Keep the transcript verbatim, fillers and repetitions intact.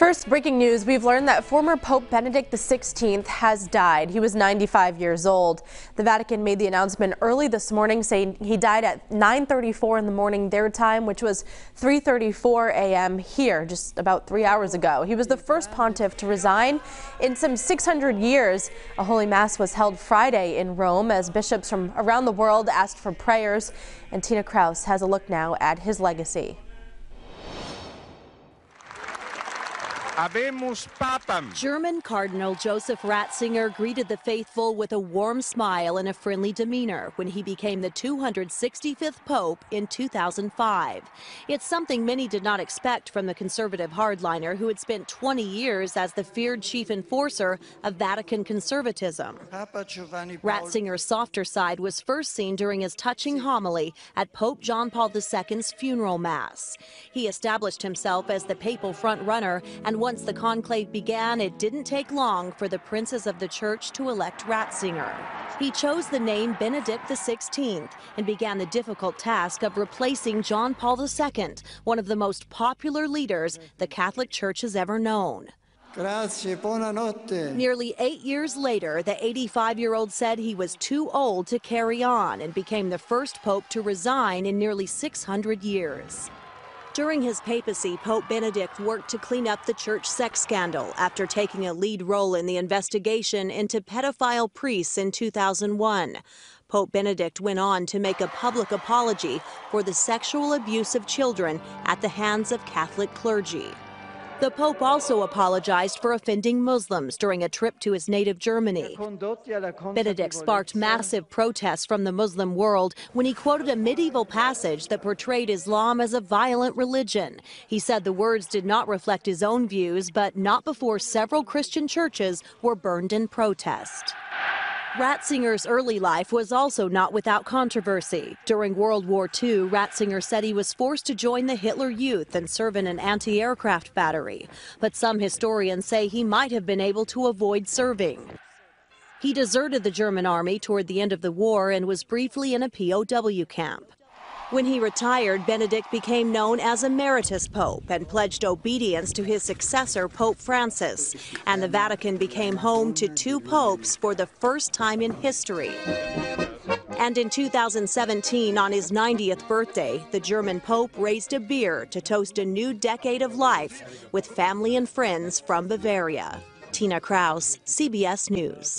First, breaking news, we've learned that former Pope Benedict the sixteenth has died. He was ninety-five years old. The Vatican made the announcement early this morning, saying he died at nine thirty-four in the morning their time, which was three thirty-four a m here, just about three hours ago. He was the first pontiff to resign in some six hundred years. A Holy Mass was held Friday in Rome as bishops from around the world asked for prayers. And Tina Kraus has a look now at his legacy. Habemus Papam. German Cardinal Joseph Ratzinger greeted the faithful with a warm smile and a friendly demeanor when he became the two hundred sixty-fifth Pope in two thousand five. It's something many did not expect from the conservative hardliner who had spent twenty years as the feared chief enforcer of Vatican conservatism. Ratzinger's softer side was first seen during his touching homily at Pope John Paul the Second's funeral mass. He established himself as the papal frontrunner, and once the conclave began, it didn't take long for the princes of the church to elect Ratzinger. He chose the name Benedict the sixteenth and began the difficult task of replacing John Paul the Second, one of the most popular leaders the Catholic Church has ever known. Grazie, buonanotte. Nearly eight years later, the eighty-five-year-old said he was too old to carry on and became the first pope to resign in nearly six hundred years. During his papacy, Pope Benedict worked to clean up the church sex scandal after taking a lead role in the investigation into pedophile priests in two thousand one. Pope Benedict went on to make a public apology for the sexual abuse of children at the hands of Catholic clergy. The Pope also apologized for offending Muslims during a trip to his native Germany. Benedict sparked massive protests from the Muslim world when he quoted a medieval passage that portrayed Islam as a violent religion. He said the words did not reflect his own views, but not before several Christian churches were burned in protest. Ratzinger's early life was also not without controversy. During World War Two, Ratzinger said he was forced to join the Hitler Youth and serve in an anti-aircraft battery. But some historians say he might have been able to avoid serving. He deserted the German army toward the end of the war and was briefly in a P O W camp. When he retired, Benedict became known as Emeritus Pope and pledged obedience to his successor, Pope Francis. And the Vatican became home to two popes for the first time in history. And in two thousand seventeen, on his ninetieth birthday, the German Pope raised a beer to toast a new decade of life with family and friends from Bavaria. Tina Kraus, C B S News.